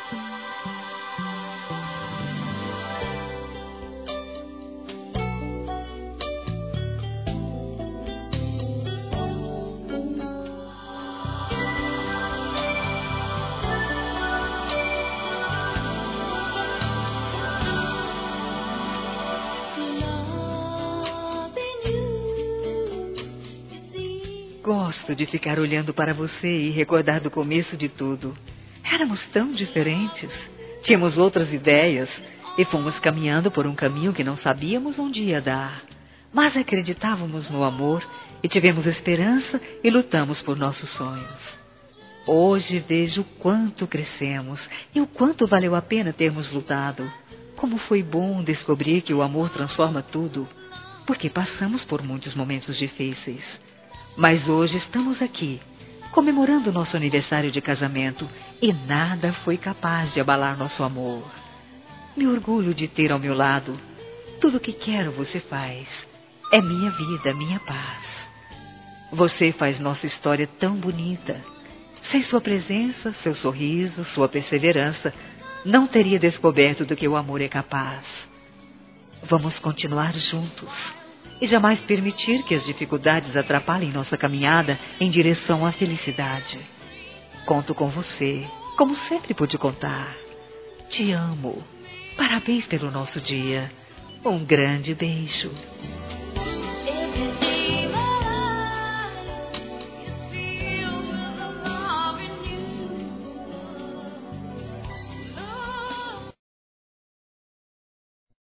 Gosto de ficar olhando para você e recordar do começo de tudo. Éramos tão diferentes. Tínhamos outras ideias e fomos caminhando por um caminho que não sabíamos onde ia dar. Mas acreditávamos no amor e tivemos esperança e lutamos por nossos sonhos. Hoje vejo o quanto crescemos e o quanto valeu a pena termos lutado. Como foi bom descobrir que o amor transforma tudo, porque passamos por muitos momentos difíceis. Mas hoje estamos aqui, comemorando nosso aniversário de casamento, e nada foi capaz de abalar nosso amor. Me orgulho de ter ao meu lado. Tudo o que quero você faz. É minha vida, minha paz. Você faz nossa história tão bonita. Sem sua presença, seu sorriso, sua perseverança, não teria descoberto do que o amor é capaz. Vamos continuar juntos e jamais permitir que as dificuldades atrapalhem nossa caminhada em direção à felicidade. Conto com você, como sempre pude contar. Te amo. Parabéns pelo nosso dia. Um grande beijo.